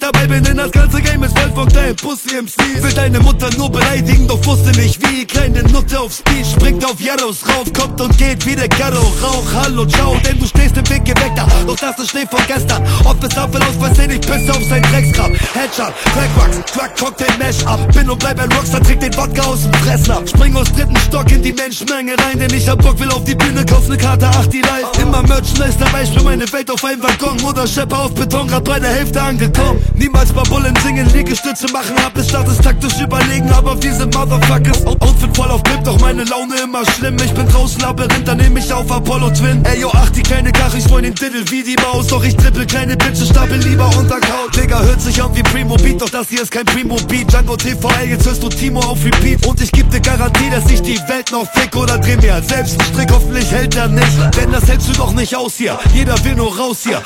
dabei bin, denn das ganze Game ist voll von kleinen Pussy MCs. Will deine Mutter nur beleidigen, doch wusste nicht wie. Kleine Nutte auf Speed, springt auf Jaros rauf, kommt und geht wie der Ghetto Rauch. Hallo, ciao, denn du stehst im Weg geweckt da. Doch das ist Schnee von gestern. Office Apfel aus Versehen, ich pisse auf sein Drecksgrab. Headshot, Crackwachs, Crack, Cocktail, Mash-up. Bin und bleib ein Rockstar, trink den Wodka aus dem Fressnapf. Spring aus dritten Stock in die Menschenmenge rein, denn ich hab Bock, will auf die Bühne, kauf ne Karte, 8 die live. Immer Merchandise dabei, spür meine Welt auf einem Waggon. Oder Schepper auf Beton, grad bei der Hälfte angekommen. Niemals bei Bullen singen, Liegestütze machen, hab es statt es taktisch überlegen, aber auf diese Motherfuckers. Outfit voll auf Pimp, doch meine Laune immer schlimm. Ich bin draußen Labyrinth, dann nehm ich auf Apollo Twin. Ey yo, ach die kleine Kach, ich wollen den Diddle wie die Maus. Doch ich trippel kleine Bitches, stapel lieber unter Couch. Digga, hört sich an wie Primo Beat, doch das hier ist kein Primo Beat. Django TVL, jetzt hörst du Timo auf Repeat. Und ich geb dir Garantie, dass ich die Welt noch fick oder dreh mir selbst einen Strick, hoffentlich hält er nicht. Denn das hältst du doch nicht aus hier, jeder will nur raus hier.